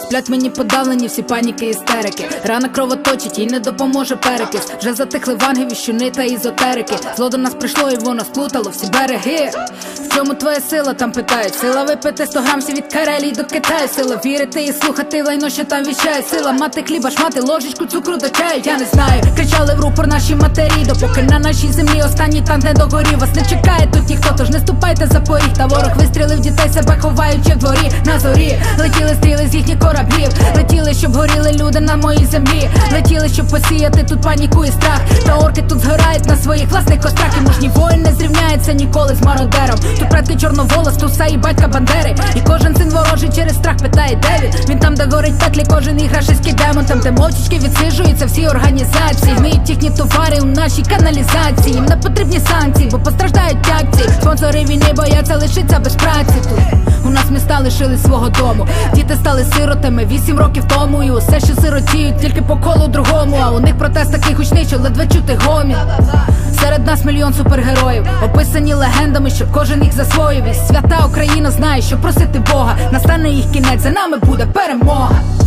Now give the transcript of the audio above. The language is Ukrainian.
Сплять мені подавлені всі паніки і істерики. Рана кровоточить, їй не допоможе перекис. Вже затихли ванги, віщуни та езотерики. Зло до нас прийшло і воно сплутало всі береги. В чому твоя сила, там питають. Сила випити 100 грамсів від Карелії до Китаю. Сила вірити і слухати лайно, що там віщає. Сила мати хліба, шмати, ложечку цукру до чаю. Я не знаю, кричали в рупор наші матері, допоки на нашій землі останній танк не догорів. Вас не чекає тут ніхто, тож не ступайте за поріг. Та ворог вистрілив дітей, себе ховаючи в дворі. На зорі летіли стріли з їхніх кораблів. Летіли, щоб горіли люди на моїй землі. Летіли, щоб посіяти тут паніку і страх. Та орки тут згорають на своїх власних кострах. І мужній воїн не зрівняється ніколи з мародером. Тут предки чорноволос, туса і батька Бандери. І кожен син ворожий через страх питає, де він? Він там, де горить пеклі, кожен їх рашистський демон. Там, де мовчечки відсиджуються всі організації. Вміють їхні товари у нашій каналізації. Їм не потрібні санкції, бо постраждають акції. Спонсори війни бояться лишитися без праці тут. У нас міста лишили свого дому. Діти стали сиротами 8 років тому. І усе, що сиротіють, тільки по колу другому. А у них протест такий гучний, що ледве чути гомін. Серед нас мільйон супергероїв, описані легендами, щоб кожен їх засвоїв. І свята Україна знає, що просити Бога. Настане їх кінець, за нами буде перемога.